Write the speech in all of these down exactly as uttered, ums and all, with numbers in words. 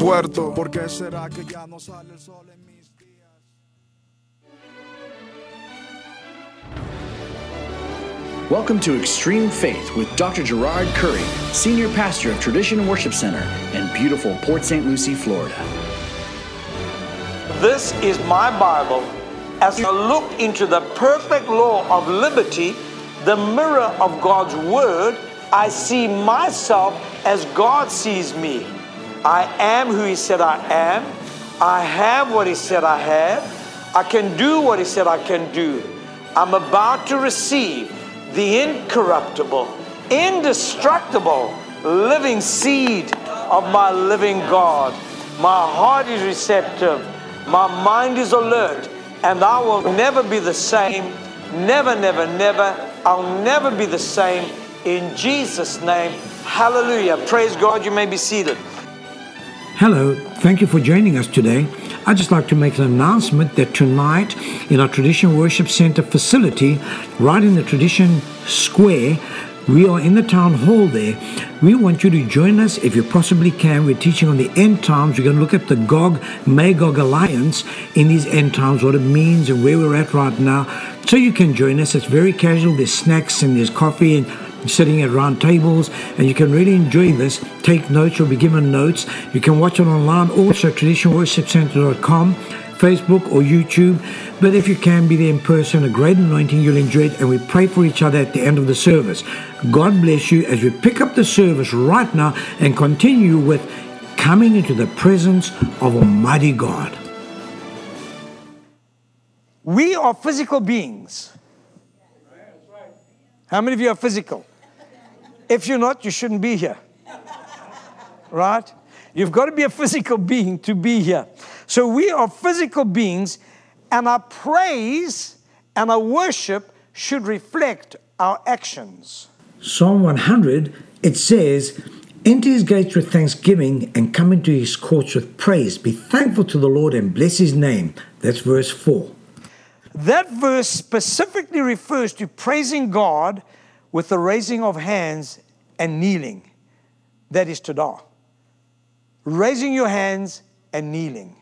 puerto. ¿Por qué será que ya no sale el sol en mis días? Welcome to Extreme Faith with Doctor Gerard Curry, Senior Pastor of Tradition Worship Center in beautiful Port Saint Lucie, Florida. This is my Bible. As I look into the perfect law of liberty, the mirror of God's Word, I see myself as God sees me. I am who He said I am. I have what He said I have. I can do what He said I can do. I'm about to receive the incorruptible, indestructible, living seed of my living God. My heart is receptive. My mind is alert. And I will never be the same. Never, never, never. I'll never be the same. In Jesus' name, hallelujah. Praise God. You may be seated. Hello, thank you for joining us today. I'd just like to make an announcement that tonight in our Tradition Worship Center facility, right in the Tradition Square, we are in the town hall there. We want you to join us if you possibly can. We're teaching on the end times. We're going to look at the Gog Magog alliance in these end times, what it means and where we're at right now. So you can join us. It's very casual. There's snacks and there's coffee and sitting at round tables, and you can really enjoy this. Take notes, you'll be given notes. You can watch it online also, tradition worship center dot com, Facebook or YouTube. But if you can be there in person, a great anointing, you'll enjoy it, and we pray for each other at the end of the service. God bless you as we pick up the service right now and continue with coming into the presence of Almighty God. We are physical beings. How many of you are physical? If you're not, you shouldn't be here. Right? You've got to be a physical being to be here. So we are physical beings, and our praise and our worship should reflect our actions. Psalm one hundred, it says, enter His gates with thanksgiving and come into His courts with praise. Be thankful to the Lord and bless His name. That's verse four. That verse specifically refers to praising God with the raising of hands and kneeling. That is Todah. Raising your hands and kneeling.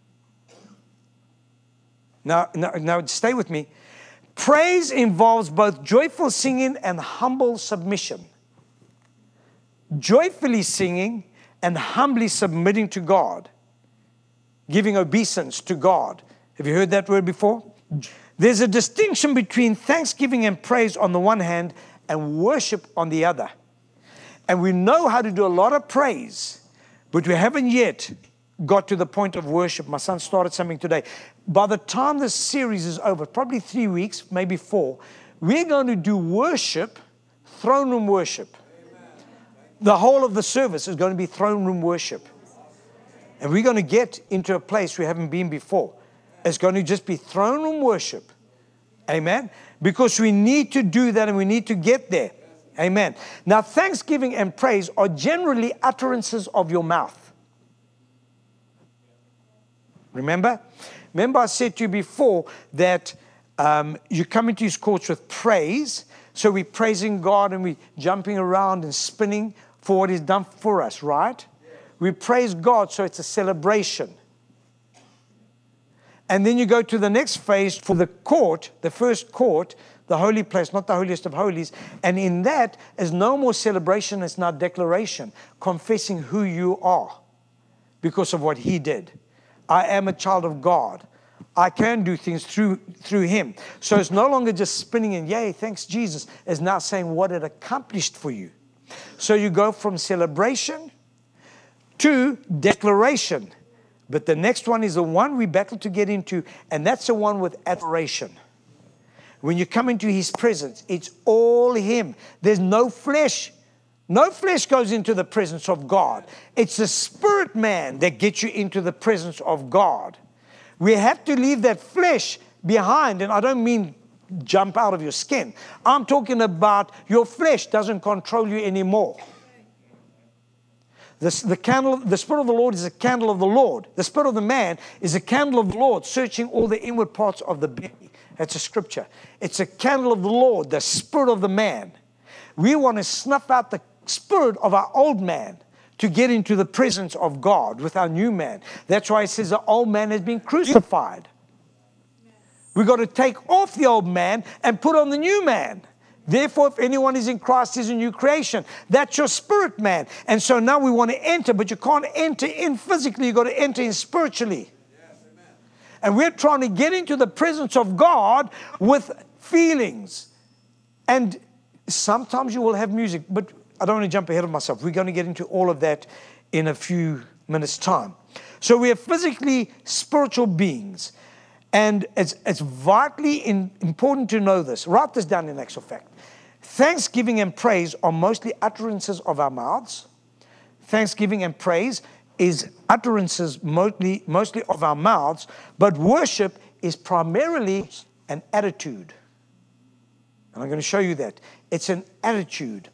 Now, now, now stay with me. Praise involves both joyful singing and humble submission. Joyfully singing and humbly submitting to God. Giving obeisance to God. Have you heard that word before? There's a distinction between thanksgiving and praise on the one hand and worship on the other. And we know how to do a lot of praise, but we haven't yet got to the point of worship. My son started something today. By the time this series is over, probably three weeks, maybe four, we're going to do worship, throne room worship. The whole of the service is going to be throne room worship. And we're going to get into a place we haven't been before. It's going to just be throne room worship. Amen. Because we need to do that and we need to get there. Amen. Now, thanksgiving and praise are generally utterances of your mouth. Remember? Remember I said to you before that um, you come into His courts with praise. So we're praising God and we're jumping around and spinning for what He's done for us, right? We praise God, so it's a celebration. And then you go to the next phase for the court, the first court, the holy place, not the holiest of holies. And in that is no more celebration, it's now declaration, confessing who you are because of what He did. I am a child of God. I can do things through through Him. So it's no longer just spinning and yay, thanks Jesus. It's now saying what it accomplished for you. So you go from celebration to declaration. But the next one is the one we battle to get into, and that's the one with adoration. When you come into His presence, it's all Him. There's no flesh. No flesh goes into the presence of God. It's the spirit man that gets you into the presence of God. We have to leave that flesh behind, and I don't mean jump out of your skin. I'm talking about your flesh doesn't control you anymore. The, the, candle, the Spirit of the Lord is a candle of the Lord. The Spirit of the man is a candle of the Lord, searching all the inward parts of the belly. That's a scripture. It's a candle of the Lord, the Spirit of the man. We want to snuff out the spirit of our old man to get into the presence of God with our new man. That's why it says the old man has been crucified. We've got to take off the old man and put on the new man. Therefore, if anyone is in Christ, he's a new creation. That's your spirit man. And so now we want to enter, but you can't enter in physically. You've got to enter in spiritually. Yes, amen. And we're trying to get into the presence of God with feelings. And sometimes you will have music, but I don't want to jump ahead of myself. We're going to get into all of that in a few minutes' time. So we are physically spiritual beings. And it's, it's vitally in, important to know this. Write this down in actual fact. Thanksgiving and praise are mostly utterances of our mouths. Thanksgiving and praise is utterances mostly, mostly of our mouths. But worship is primarily an attitude. And I'm going to show you that. It's an attitude.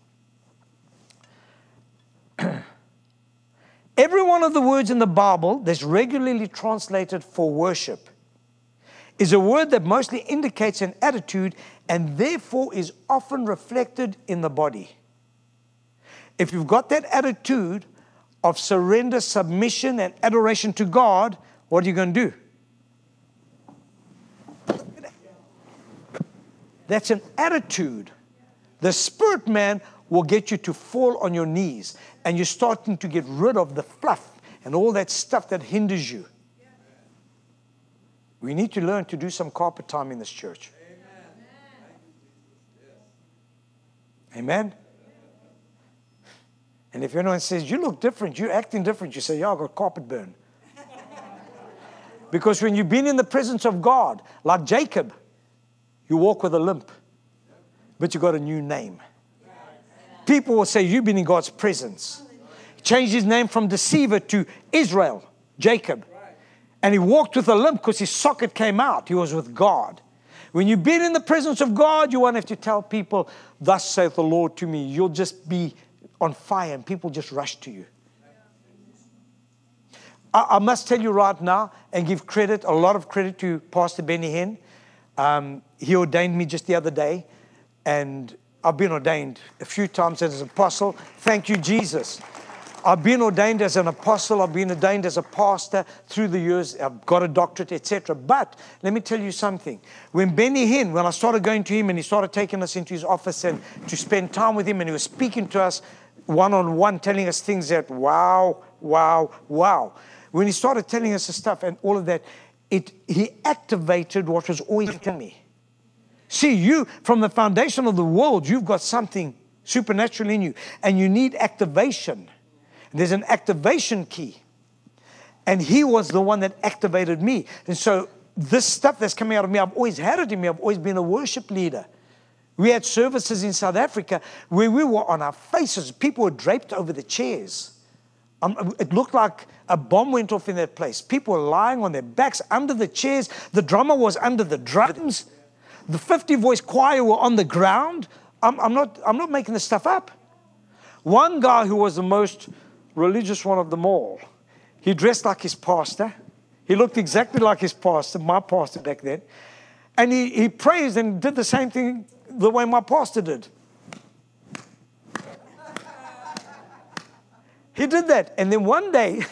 Every one of the words in the Bible that's regularly translated for worship is a word that mostly indicates an attitude and therefore is often reflected in the body. If you've got that attitude of surrender, submission, and adoration to God, what are you going to do? That's an attitude. The spirit man will get you to fall on your knees, and you're starting to get rid of the fluff and all that stuff that hinders you. We need to learn to do some carpet time in this church. Amen. Amen. And if anyone says, you look different, you're acting different, you say, yeah, I got carpet burn. Because when you've been in the presence of God, like Jacob, you walk with a limp, but you got a new name. People will say, you've been in God's presence. He changed his name from deceiver to Israel, Jacob. And he walked with a limp because his socket came out. He was with God. When you've been in the presence of God, you won't have to tell people, thus saith the Lord to me. You'll just be on fire and people just rush to you. I, I must tell you right now and give credit, a lot of credit to Pastor Benny Hinn. Um, he ordained me just the other day. And I've been ordained a few times as an apostle. Thank you, Jesus. I've been ordained as an apostle. I've been ordained as a pastor through the years. I've got a doctorate, et cetera. But let me tell you something. When Benny Hinn, when I started going to him and he started taking us into his office and to spend time with him and he was speaking to us one-on-one, telling us things that, wow, wow, wow. When he started telling us the stuff and all of that, it he activated what was always in me. See, you, from the foundation of the world, you've got something supernatural in you and you need activation. There's an activation key. And he was the one that activated me. And so this stuff that's coming out of me, I've always had it in me. I've always been a worship leader. We had services in South Africa where we were on our faces. People were draped over the chairs. Um, it looked like a bomb went off in that place. People were lying on their backs under the chairs. The drummer was under the drums. The fifty-voice choir were on the ground. I'm, I'm not, I'm not making this stuff up. One guy who was the most religious one of them all, he dressed like his pastor. He looked exactly like his pastor, my pastor back then. And he, he praised and did the same thing the way my pastor did. He did that. And then one day,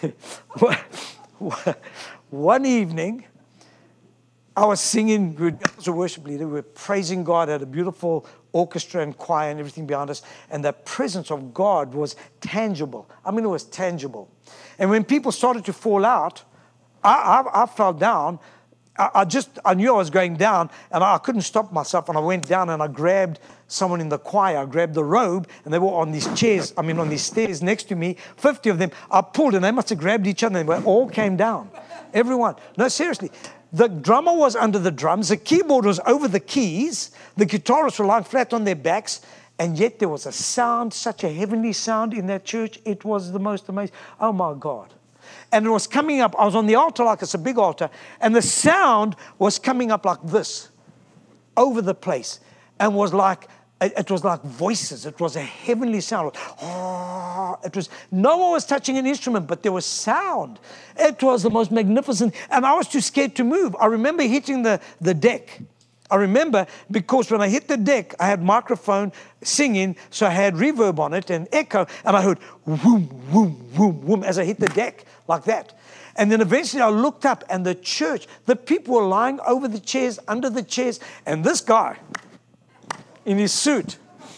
one evening, I was singing, we were, as a worship leader, we were praising God, had a beautiful orchestra and choir and everything behind us, and the presence of God was tangible. I mean, it was tangible. And when people started to fall out, I, I, I fell down. I, I just, I knew I was going down, and I couldn't stop myself, and I went down and I grabbed someone in the choir. I grabbed the robe, and they were on these chairs, I mean, on these stairs next to me, fifty of them. I pulled, and they must have grabbed each other, and they all came down. Everyone. No, seriously. The drummer was under the drums. The keyboard was over the keys. The guitarists were lying flat on their backs. And yet there was a sound, such a heavenly sound in that church. It was the most amazing. Oh, my God. And it was coming up. I was on the altar like it's a big altar. And the sound was coming up like this over the place. And was like, it was like voices. It was a heavenly sound. Oh, it was, no one was touching an instrument, but there was sound. It was the most magnificent. And I was too scared to move. I remember hitting the, the deck. I remember because when I hit the deck, I had microphone singing, so I had reverb on it and echo, and I heard whoom, whoom, whoom, whoom as I hit the deck like that. And then eventually I looked up, and the church, the people were lying over the chairs, under the chairs, and this guy in his suit,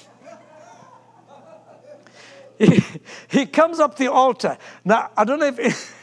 he, he comes up the altar. Now, I don't know if...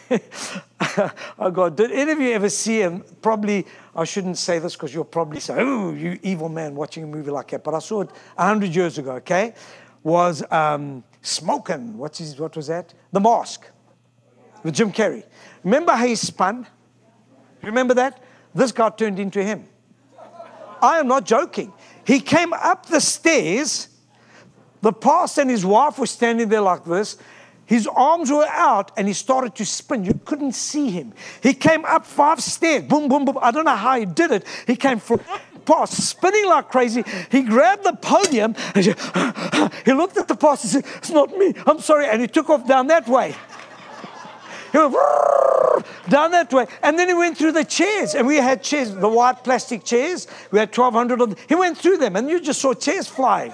Oh God, did any of you ever see him? Probably, I shouldn't say this because you'll probably say, oh, you evil man watching a movie like that. But I saw it a hundred years ago, okay? Was um, Smoking. What's his, what was that? The Mask with Jim Carrey. Remember how he spun? Remember that? This guy turned into him. I am not joking. He came up the stairs. The pastor and his wife were standing there like this. His arms were out, and he started to spin. You couldn't see him. He came up five stairs. Boom, boom, boom. I don't know how he did it. He came from past, spinning like crazy. He grabbed the podium. And he looked at the pastor and said, it's not me. I'm sorry. And he took off down that way. He went down that way. And then he went through the chairs. And we had chairs, the white plastic chairs. We had twelve hundred of them. He went through them, and you just saw chairs flying.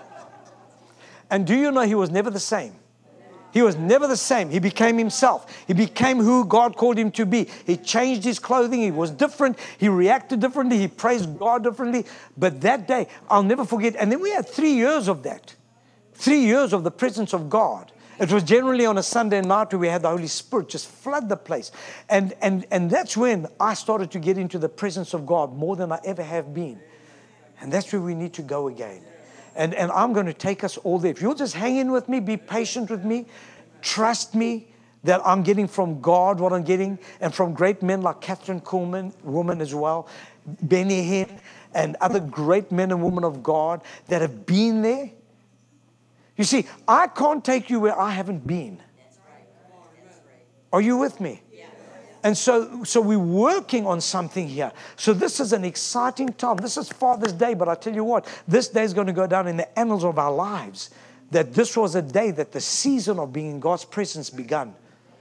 And do you know he was never the same? He was never the same. He became himself. He became who God called him to be. He changed his clothing. He was different. He reacted differently. He praised God differently. But that day, I'll never forget. And then we had three years of that. Three years of the presence of God. It was generally on a Sunday night where we had the Holy Spirit just flood the place. And, and, and that's when I started to get into the presence of God more than I ever have been. And that's where we need to go again. And, and I'm going to take us all there. If you'll just hang in with me, be patient with me, trust me that I'm getting from God what I'm getting, and from great men like Catherine Kuhlman, woman as well, Benny Hinn, and other great men and women of God that have been there. You see, I can't take you where I haven't been. Are you with me? And so, so we're working on something here. So this is an exciting time. This is Father's Day, but I tell you what, this day is going to go down in the annals of our lives. That this was a day that the season of being in God's presence began.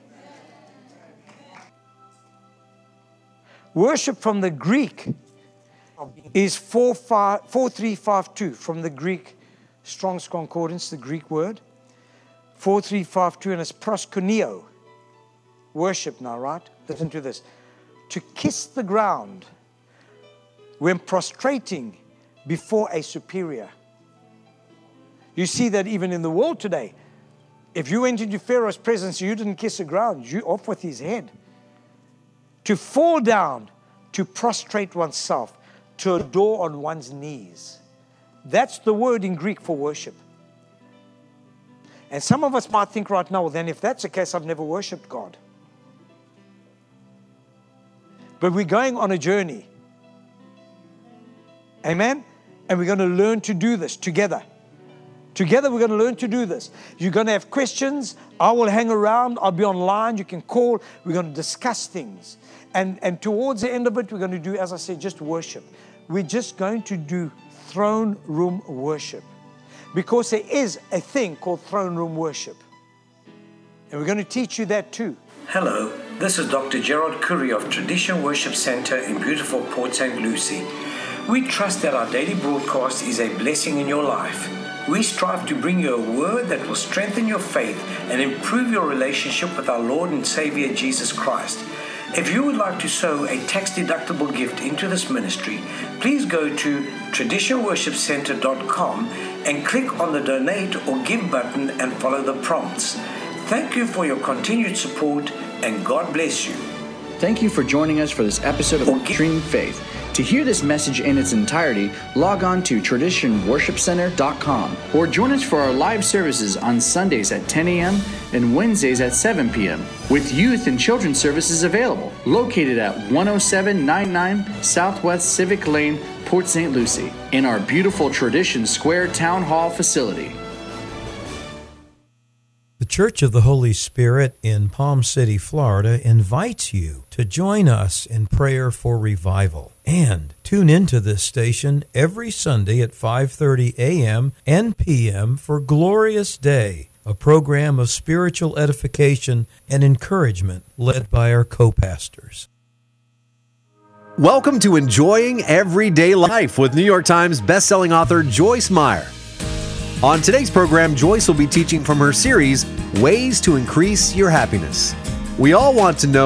Worship from the Greek is four three five two. From the Greek, Strong's Concordance, the Greek word. four three five two, and it's proskuneo. Worship now, right? Listen to this. To kiss the ground when prostrating before a superior. You see that even in the world today. If you went into Pharaoh's presence, you didn't kiss the ground. You off with his head. To fall down, to prostrate oneself, to adore on one's knees. That's the word in Greek for worship. And some of us might think right now, well, then if that's the case, I've never worshipped God. But we're going on a journey. Amen? And we're going to learn to do this together. Together we're going to learn to do this. You're going to have questions. I will hang around. I'll be online. You can call. We're going to discuss things. And, and towards the end of it, we're going to do, as I said, just worship. We're just going to do throne room worship. Because there is a thing called throne room worship. And we're going to teach you that too. Hello, this is Doctor Gerard Curry of Tradition Worship Center in beautiful Port Saint Lucie. We trust that our daily broadcast is a blessing in your life. We strive to bring you a word that will strengthen your faith and improve your relationship with our Lord and Savior Jesus Christ. If you would like to sow a tax-deductible gift into this ministry, please go to tradition worship center dot com and click on the donate or give button and follow the prompts. Thank you for your continued support, and God bless you. Thank you for joining us for this episode of Extreme Faith. To hear this message in its entirety, log on to tradition worship center dot com or join us for our live services on Sundays at ten a.m. and Wednesdays at seven p.m. with youth and children's services available, located at one oh seven ninety-nine Southwest Civic Lane, Port Saint Lucie, in our beautiful Tradition Square Town Hall facility. The Church of the Holy Spirit in Palm City, Florida invites you to join us in prayer for revival. And tune into this station every Sunday at five thirty a.m. and p m for Glorious Day, a program of spiritual edification and encouragement led by our co-pastors. Welcome to Enjoying Everyday Life with New York Times bestselling author Joyce Meyer. On today's program, Joyce will be teaching from her series, Ways to Increase Your Happiness. We all want to know